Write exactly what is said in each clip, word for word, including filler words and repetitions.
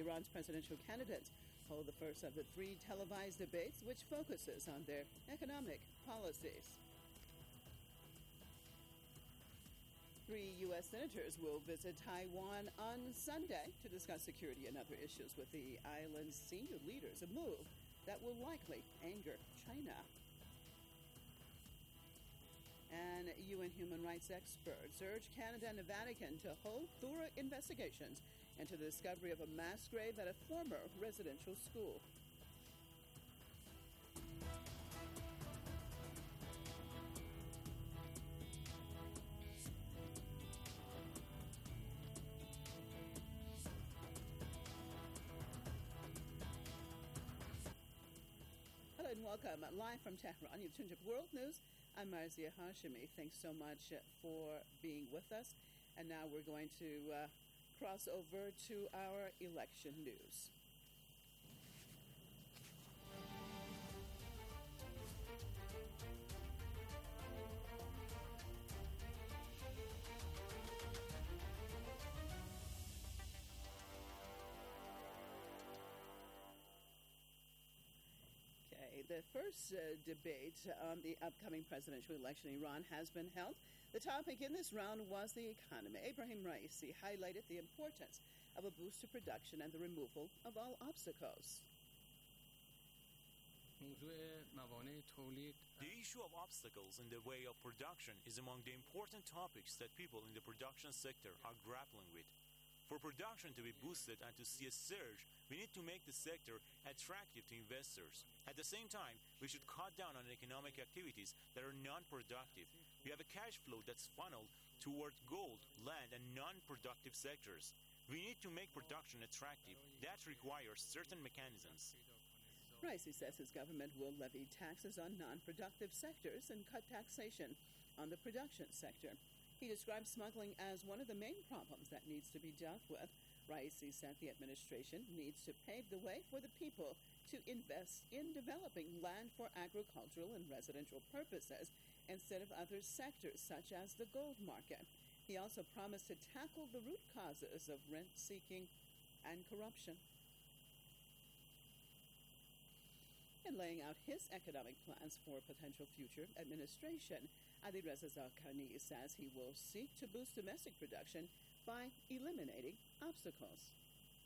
Iran's presidential candidates hold the first of the three televised debates, which focuses on their economic policies. Three U S senators will visit Taiwan on Sunday to discuss security and other issues with the island's senior leaders, a move that will likely anger China. And U N human rights experts urge Canada and the Vatican to hold thorough investigations into the discovery of a mass grave at a former residential school. Hello and welcome. Live from Tehran, you've tuned to World News. I'm Marzia Hashemi. Thanks so much for being with us. And now we're going to uh, cross over to our election news. Okay, the first uh, debate on the upcoming presidential election in Iran has been held. The topic in this round was the economy. Ebrahim Raisi highlighted the importance of a boost to production and the removal of all obstacles. The issue of obstacles in the way of production is among the important topics that people in the production sector are grappling with. For production to be boosted and to see a surge, we need to make the sector attractive to investors. At the same time, we should cut down on economic activities that are non-productive. We have a cash flow that's funneled toward gold, land, and non-productive sectors. We need to make production attractive. That requires certain mechanisms. Raisi says his government will levy taxes on non-productive sectors and cut taxation on the production sector. He described smuggling as one of the main problems that needs to be dealt with. Raisi said the administration needs to pave the way for the people to invest in developing land for agricultural and residential purposes instead of other sectors such as the gold market. He also promised to tackle the root causes of rent-seeking and corruption. In laying out his economic plans for potential future administration, Alireza Zarqani says he will seek to boost domestic production by eliminating obstacles.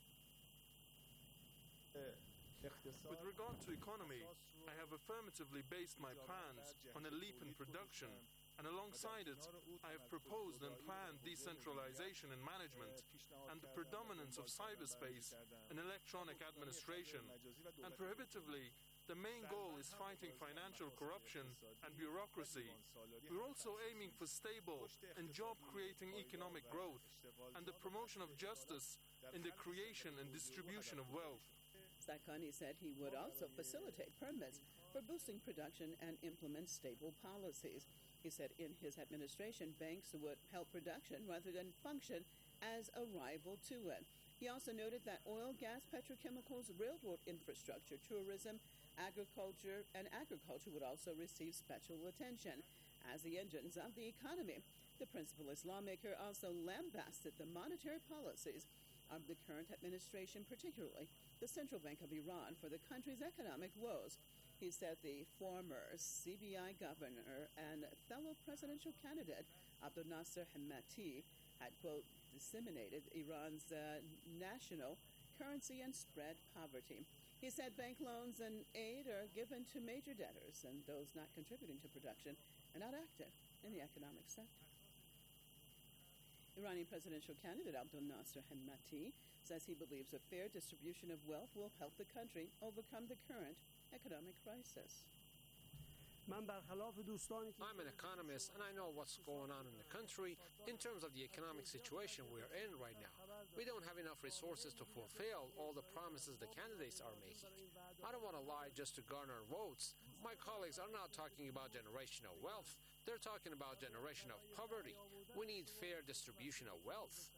With regard to economy, I have affirmatively based my plans on a leap in production, and alongside it, I have proposed and planned decentralization in management and the predominance of cyberspace in electronic administration, and prohibitively, the main goal is fighting financial corruption and bureaucracy. We're also aiming for stable and job-creating economic growth and the promotion of justice in the creation and distribution of wealth. Zarqani said he would also facilitate permits for boosting production and implement stable policies. He said in his administration, banks would help production rather than function as a rival to it. He also noted that oil, gas, petrochemicals, railroad infrastructure, tourism, agriculture, and agriculture would also receive special attention as the engines of the economy. The principal lawmaker also lambasted the monetary policies of the current administration, particularly the Central Bank of Iran, for the country's economic woes. He said the former C B I governor and fellow presidential candidate Abdel Nasser Hemmati had, quote, disseminated Iran's uh, national currency and spread poverty. He said bank loans and aid are given to major debtors and those not contributing to production and not active in the economic sector. Iranian presidential candidate Abdel Nasser Hemmati says he believes a fair distribution of wealth will help the country overcome the current economic crisis. I'm an economist and I know what's going on in the country in terms of the economic situation we're in right now. We don't have enough resources to fulfill all the promises the candidates are making. I don't want to lie just to garner votes. My colleagues are not talking about generational wealth. They're talking about generation of poverty. We need fair distribution of wealth.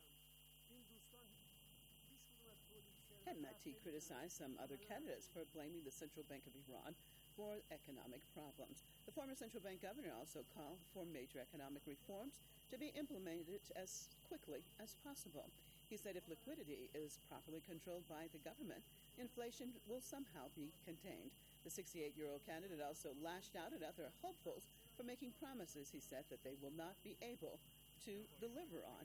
Hemmati criticized some other candidates for blaming the Central Bank of Iran for economic problems. The former central bank governor also called for major economic reforms to be implemented as quickly as possible. He said if liquidity is properly controlled by the government, inflation will somehow be contained. The sixty-eight-year-old candidate also lashed out at other hopefuls for making promises he said that they will not be able to deliver on.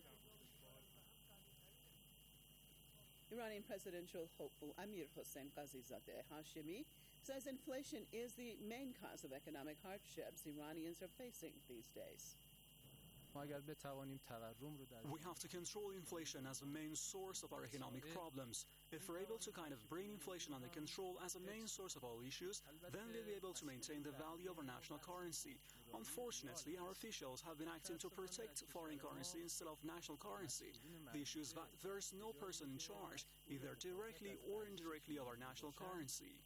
Iranian presidential hopeful Amir Hossein Ghazizadeh Hashemi says inflation is the main cause of economic hardships Iranians are facing these days. We have to control inflation as the main source of our economic problems. If we're able to kind of bring inflation under control as a main source of all issues, then we'll be able to maintain the value of our national currency. Unfortunately, our officials have been acting to protect foreign currency instead of national currency. The issue is that there's no person in charge, either directly or indirectly, of our national currency.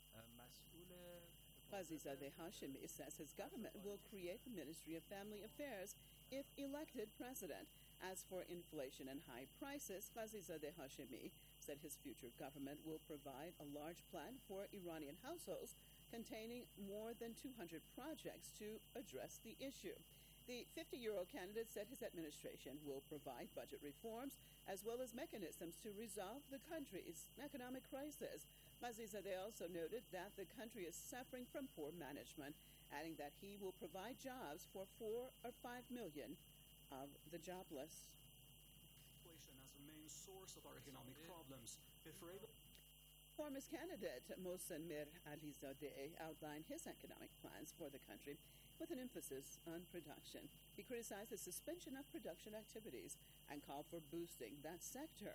Ghazizadeh Hashemi says his government will create the Ministry of Family Affairs if elected president. As for inflation and high prices, Ghazizadeh Hashemi said his future government will provide a large plan for Iranian households containing more than two hundred projects to address the issue. The fifty-year-old candidate said his administration will provide budget reforms as well as mechanisms to resolve the country's economic crisis. Ghazizadeh also noted that the country is suffering from poor management, adding that he will provide jobs for four or five million of the jobless. Inflation as the main source of our economic problems. If we're able Former candidate Mohsen Mir Alizadeh outlined his economic plans for the country with an emphasis on production. He criticized the suspension of production activities and called for boosting that sector.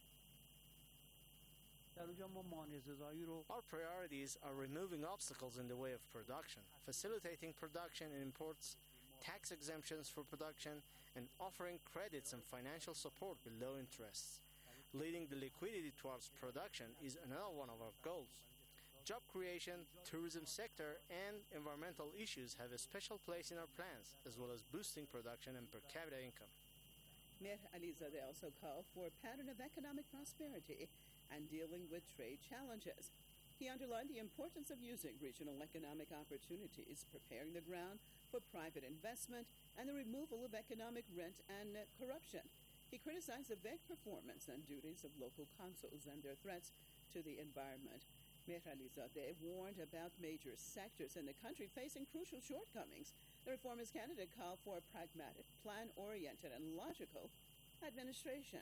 Our priorities are removing obstacles in the way of production, facilitating production and imports, tax exemptions for production, and offering credits and financial support with low interests. Leading the liquidity towards production is another one of our goals. Job creation, tourism sector, and environmental issues have a special place in our plans, as well as boosting production and per capita income. Mir Alizadeh also called for a pattern of economic prosperity and dealing with trade challenges. He underlined the importance of using regional economic opportunities, preparing the ground for private investment, and the removal of economic rent and uh, corruption. He criticized the vague performance and duties of local councils and their threats to the environment. Mir Alizadeh warned about major sectors in the country facing crucial shortcomings. The reformist candidate called for a pragmatic, plan-oriented, and logical administration.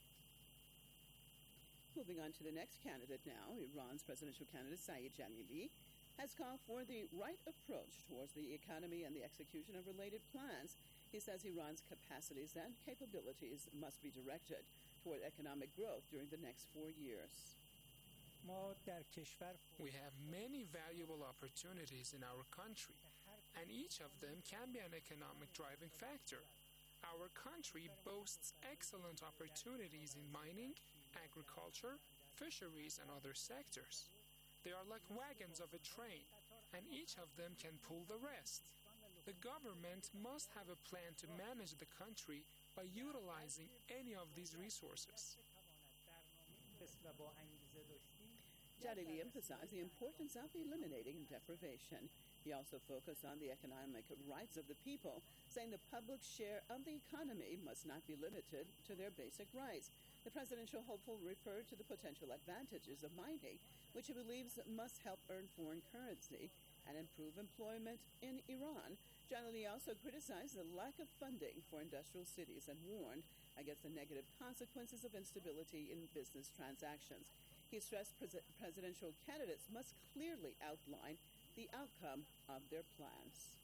Moving on to the next candidate now, Iran's presidential candidate Saeed Jalili has called for the right approach towards the economy and the execution of related plans. He says Iran's capacities and capabilities must be directed toward economic growth during the next four years. We have many valuable opportunities in our country, and each of them can be an economic driving factor. Our country boasts excellent opportunities in mining, agriculture, fisheries, and other sectors. They are like wagons of a train, and each of them can pull the rest. The government must have a plan to manage the country by utilizing any of these resources. Jalili emphasized the importance of eliminating deprivation. He also focused on the economic rights of the people, saying the public share of the economy must not be limited to their basic rights. The presidential hopeful referred to the potential advantages of mining, which he believes must help earn foreign currency and improve employment in Iran. Jalili also criticized the lack of funding for industrial cities and warned against the negative consequences of instability in business transactions. He stressed pres- presidential candidates must clearly outline the outcome of their plans.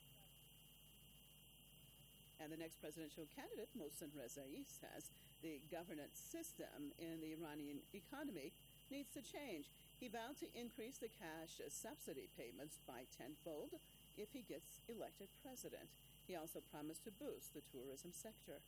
And the next presidential candidate, Mohsen Rezai, says the governance system in the Iranian economy needs to change. He vowed to increase the cash subsidy payments by tenfold if he gets elected president. He also promised to boost the tourism sector.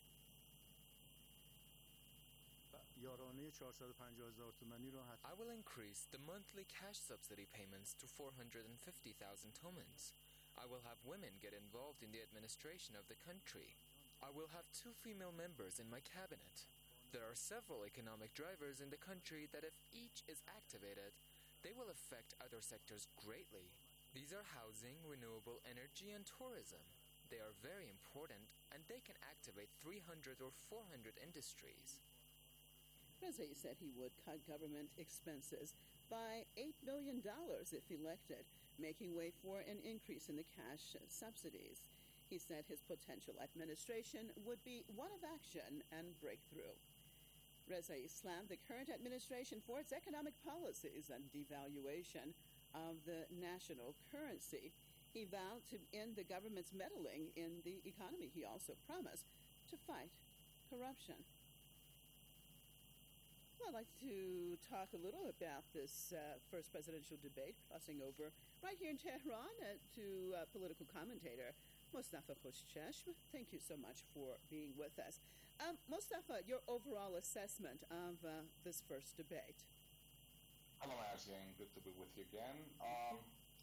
I will increase the monthly cash subsidy payments to four hundred fifty thousand tomans. I will have women get involved in the administration of the country. I will have two female members in my cabinet. There are several economic drivers in the country that if each is activated, they will affect other sectors greatly. These are housing, renewable energy, and tourism. They are very important, and they can activate three hundred or four hundred industries. Rezai said he would cut government expenses by eight billion dollars if elected, making way for an increase in the cash subsidies. He said his potential administration would be one of action and breakthrough. Rezai slammed the current administration for its economic policies and devaluation of the national currency. He vowed to end the government's meddling in the economy. He also promised to fight corruption. Well, I'd like to talk a little about this uh, first presidential debate, crossing over right here in Tehran uh, to uh, political commentator Mostafa Khoshcheshm. Thank you so much for being with us. Um, Mostafa, your overall assessment of uh, this first debate. Hello, Marzian. Good to be with you again. Um,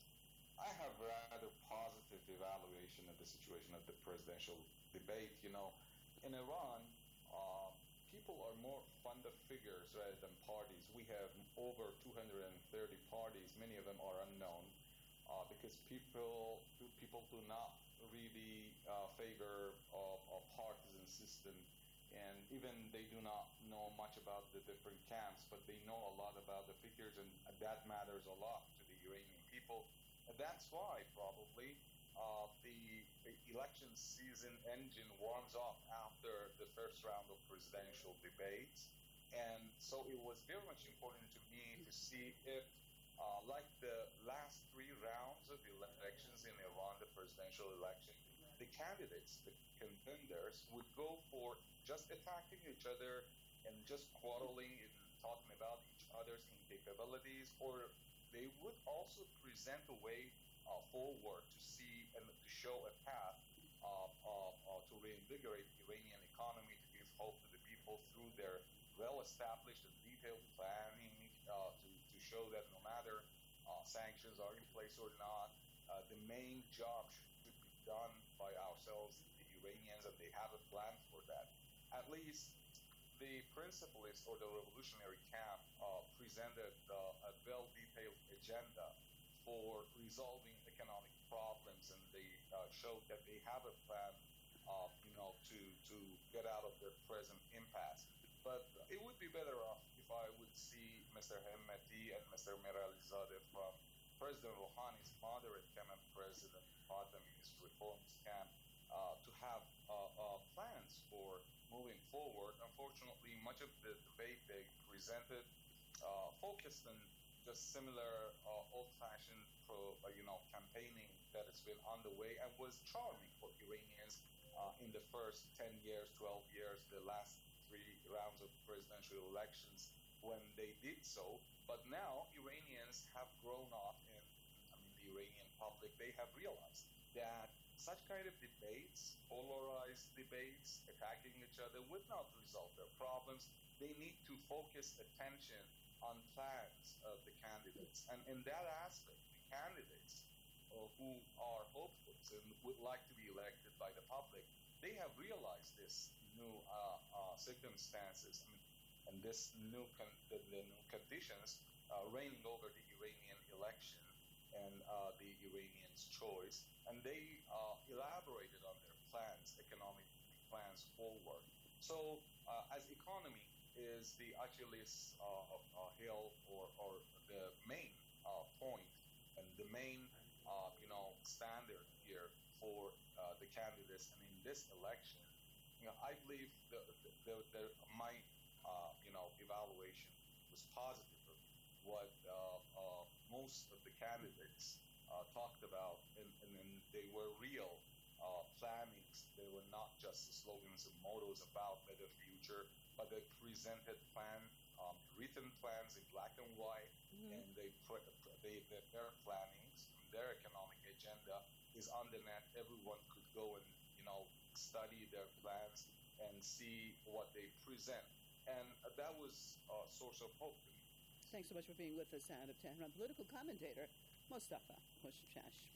I have a rather positive evaluation of the situation of the presidential debate. You know, in Iran, uh, people are more fond of figures rather than parties. We have over two hundred thirty parties. Many of them are unknown uh, because people people do not really uh, favor a, a partisan system, and even they do not know much about the different camps, but they know a lot about the figures, and that matters a lot to the Iranian people. And that's why probably uh, the, the election season engine warms up after the first round of presidential debates. And so it was very much important to me to see if, uh, like the last three rounds of the elections in Iran, the presidential election, the candidates, the contenders, would go for just attacking each other and just quarreling and talking about each other's incapabilities, or they would also present a way uh, forward to see and to show a path uh, uh, uh, to reinvigorate the Iranian economy, to give hope to the people through their well-established and detailed planning, uh, to, to show that no matter uh, sanctions are in place or not, uh, the main job should be done by ourselves, the Iranians, and they have a plan for that. At least the principalists or the revolutionary camp uh, presented uh, a well-detailed agenda for resolving economic problems, and they uh, showed that they have a plan, uh, you know, to, to get out of their present impasse. But it would be better off if I would see Mister Hemmeti and Mister Miralizadeh from President Rouhani's moderate camp and President Khatami's reformist camp uh, to have uh, uh, plans for moving forward. Unfortunately, much of the debate they presented uh, focused on just similar uh, old-fashioned pro, uh, you know, campaigning that has been underway and was charming for Iranians uh, in the first ten years, twelve years, the last three rounds of presidential elections when they did so. But now Iranians have grown up, and I mean the Iranian public, they have realized that such kind of debates, polarized debates, attacking each other, would not resolve their problems. They need to focus attention on plans of the candidates. And in that aspect, the candidates uh, who are hopefuls and would like to be elected by the public, they have realized this new uh, uh, circumstances and, and this new con- the, the new conditions uh, reigning over the Iranian election and uh, the Iranians' choice. And they uh, elaborated on their plans, economic plans forward. So uh, as economy is the Achilles uh, uh, heel or, or the main uh, point and the main uh, you know standard here for uh, the candidates, and in this election, you know, I believe the, the, the, the, my uh, you know evaluation was positive of what uh, uh, most of the candidates uh, talked about, and, and, and they were real uh, plannings. They were not just slogans and mottos about better future, but they presented plan, um, written plans in black and white, mm-hmm. and they, pre- they, they their plannings, their economic agenda is on the net. Everyone could go and you know study their plans and see what they present, and uh, that was a source of hope to me. Thanks so much for being with us out of Tehran. Political commentator Mostafa Khoshcheshm.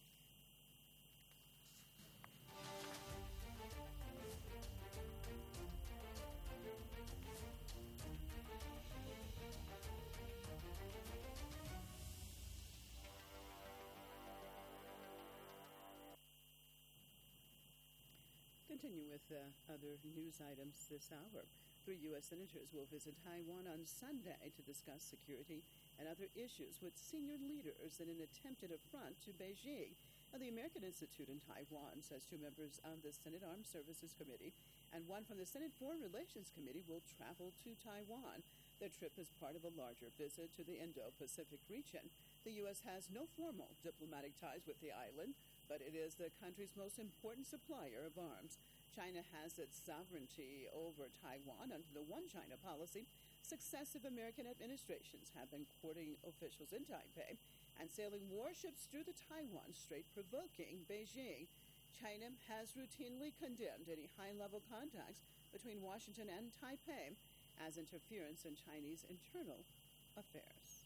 Continue with uh, other news items this hour. Three U S senators will visit Taiwan on Sunday to discuss security and other issues with senior leaders in an attempted affront to Beijing. Now, the American Institute in Taiwan says two members of the Senate Armed Services Committee and one from the Senate Foreign Relations Committee will travel to Taiwan. Their trip is part of a larger visit to the Indo-Pacific region. The U S has no formal diplomatic ties with the island, but it is the country's most important supplier of arms. China has its sovereignty over Taiwan under the One China policy. Successive American administrations have been courting officials in Taipei and sailing warships through the Taiwan Strait, provoking Beijing. China has routinely condemned any high-level contacts between Washington and Taipei as interference in Chinese internal affairs.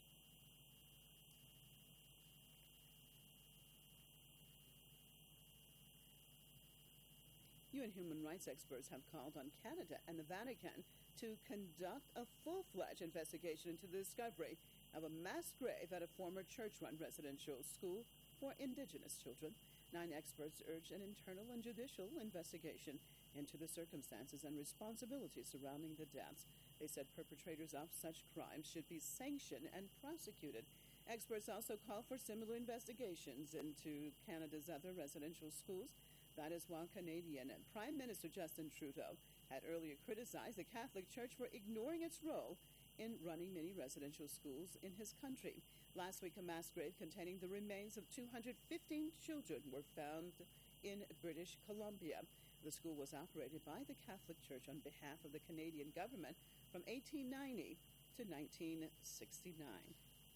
U N human rights experts have called on Canada and the Vatican to conduct a full-fledged investigation into the discovery of a mass grave at a former church-run residential school for Indigenous children. Nine experts urged an internal and judicial investigation into the circumstances and responsibilities surrounding the deaths. They said perpetrators of such crimes should be sanctioned and prosecuted. Experts also call for similar investigations into Canada's other residential schools. That is while Canadian Prime Minister Justin Trudeau had earlier criticized the Catholic Church for ignoring its role in running many residential schools in his country. Last week, a mass grave containing the remains of two hundred fifteen children were found in British Columbia. The school was operated by the Catholic Church on behalf of the Canadian government from eighteen ninety to nineteen sixty-nine.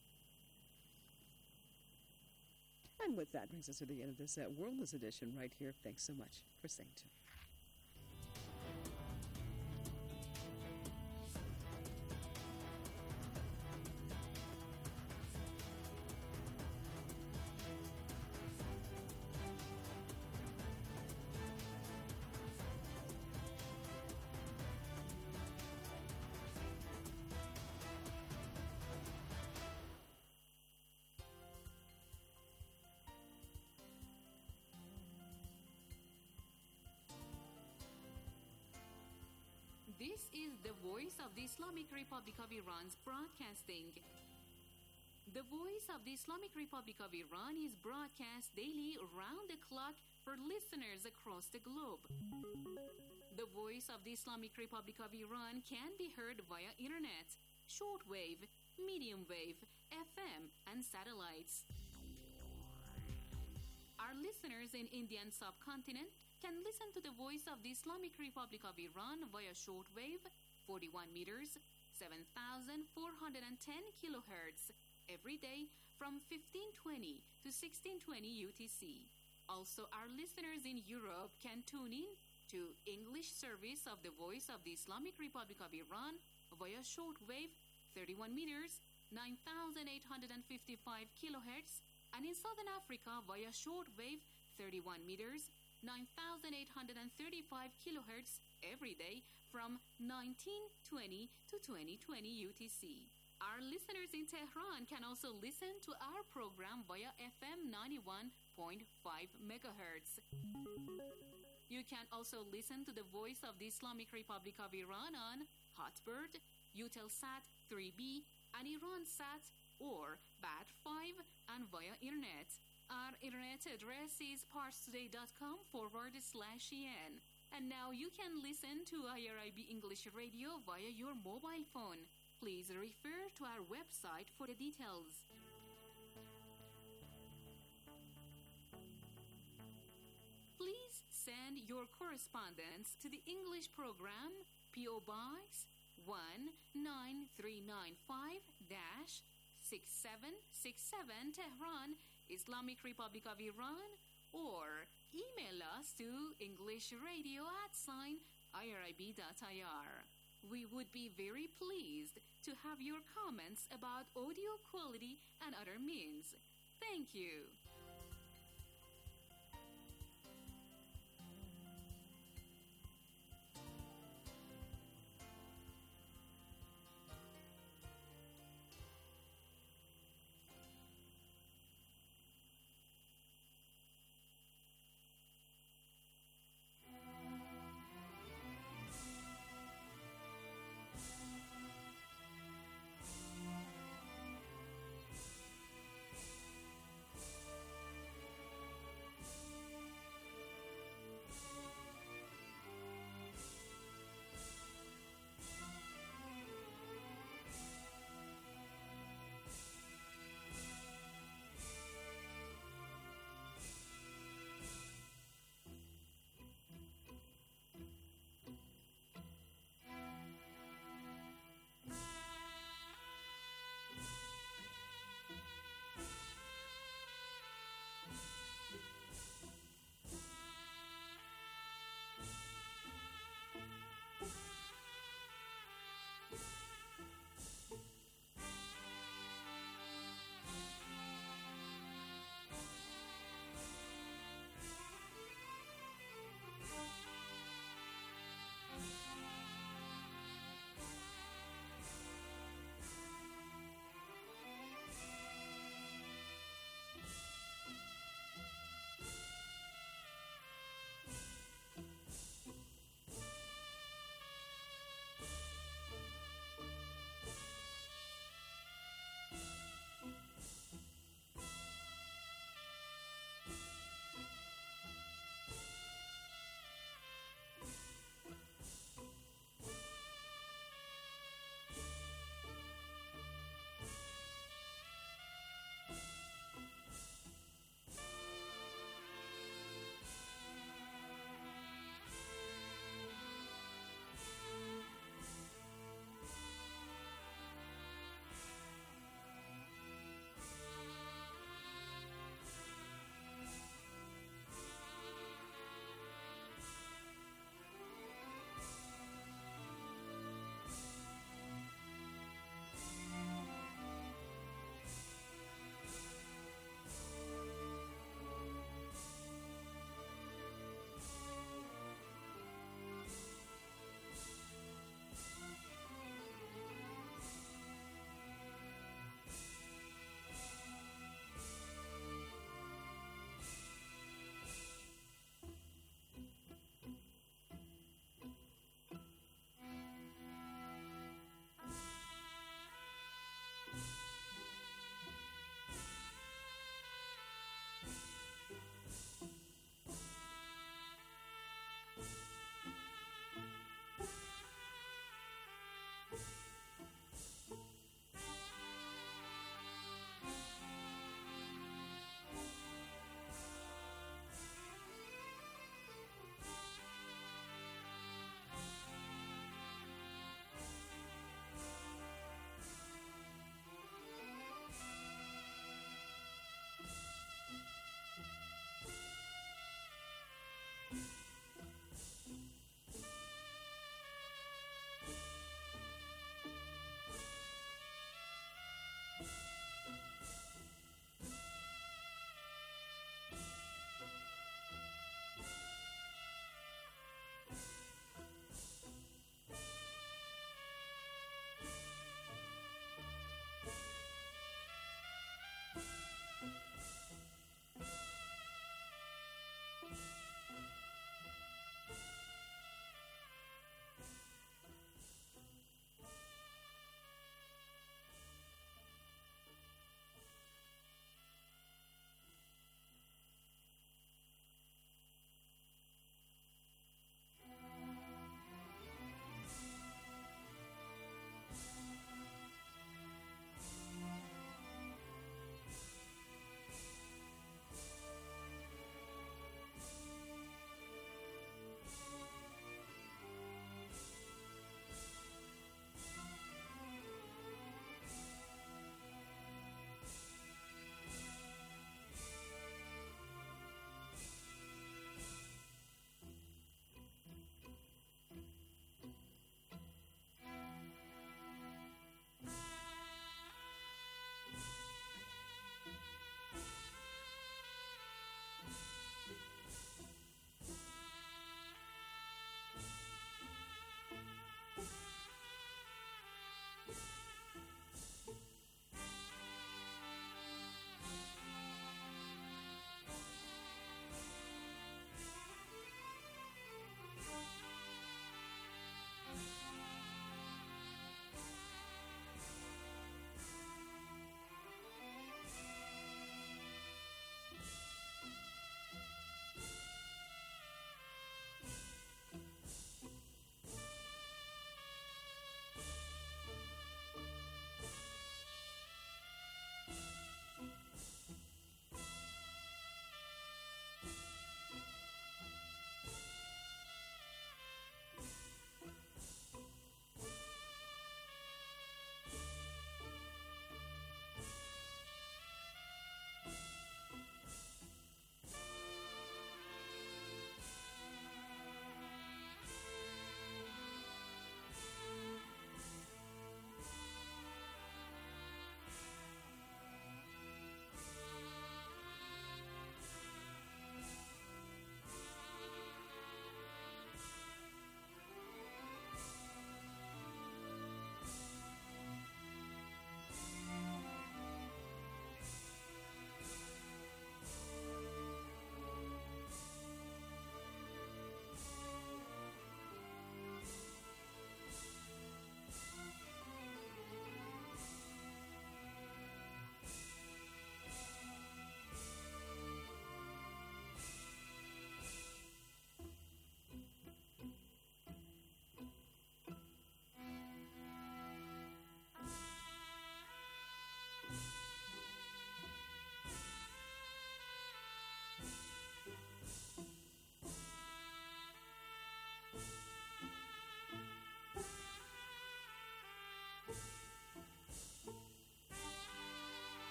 And with that brings us to the end of this uh, Worldless edition right here. Thanks so much for staying tuned. This is the Voice of the Islamic Republic of Iran's broadcasting. The Voice of the Islamic Republic of Iran is broadcast daily around the clock for listeners across the globe. The Voice of the Islamic Republic of Iran can be heard via internet, shortwave, medium wave, F M, and satellites. Our listeners in Indian subcontinent can listen to the Voice of the Islamic Republic of Iran via shortwave, forty-one meters, seven thousand four hundred ten kilohertz, every day from fifteen twenty to sixteen twenty U T C. Also, our listeners in Europe can tune in to English service of the Voice of the Islamic Republic of Iran via shortwave, thirty-one meters, nine thousand eight hundred fifty-five kilohertz, and in Southern Africa via shortwave, thirty-one meters, nine thousand eight hundred thirty-five kilohertz every day from nineteen twenty to twenty twenty U T C. Our listeners in Tehran can also listen to our program via F M ninety-one point five megahertz. You can also listen to the Voice of the Islamic Republic of Iran on Hotbird, Eutelsat three B, and IranSat or B A T five, and via internet. Our internet address is parstoday.com forward slash en. And now you can listen to I R I B English Radio via your mobile phone. Please refer to our website for the details. Please send your correspondence to the English program, P O Box one nine three nine five six seven six seven, Tehran, Islamic Republic of Iran, or email us to englishradio at sign irib.ir. We would be very pleased to have your comments about audio quality and other means. Thank you.